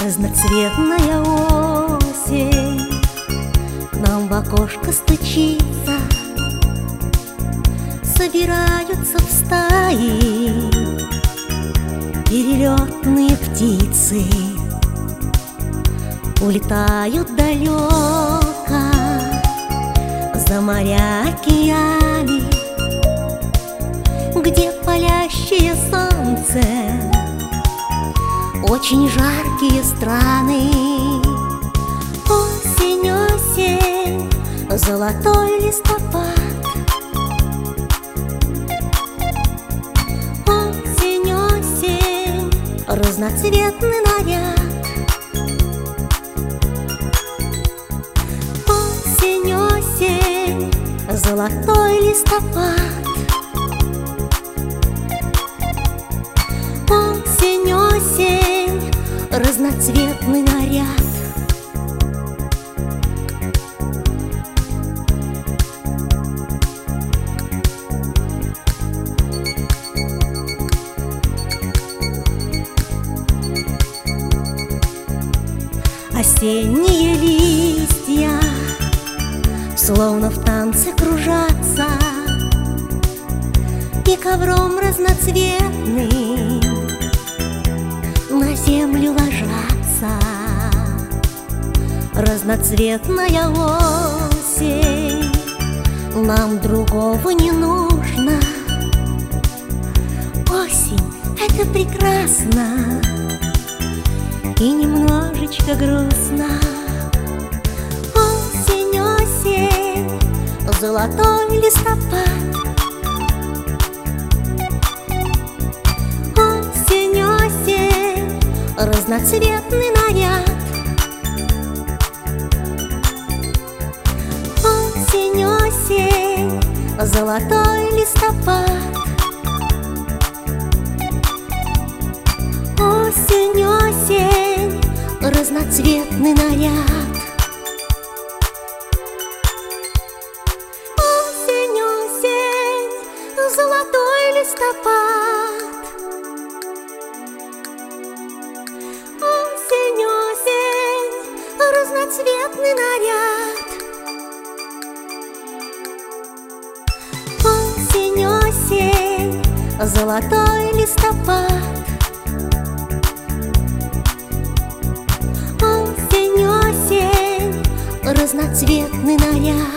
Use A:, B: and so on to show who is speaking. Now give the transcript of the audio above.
A: Разноцветная осень к нам в окошко стучится. Собираются в стаи перелетные птицы, улетают далеко за моря, океаны, где палящее солнце, очень жаркие страны. Осень, осень, золотой листопад. Осень, осень, разноцветный наряд. Осень, осень, золотой листопад. Осень, осень, разноцветный наряд. Осенние листья словно в танце кружатся и ковром разноцветным на землю ложатся. Разноцветная осень, нам другого не нужно. Осень — это прекрасно и немножечко грустно. Осень, осень, золотой листопад. Осень, осень, разноцветный наряд. Осень, осень, золотой листопад. Осень, осень, разноцветный наряд. Осень, осень, золотой листопад. Осень, осень, разноцветный наряд. Осень, осень, золотой листопад. Осень, осень, разноцветный наряд.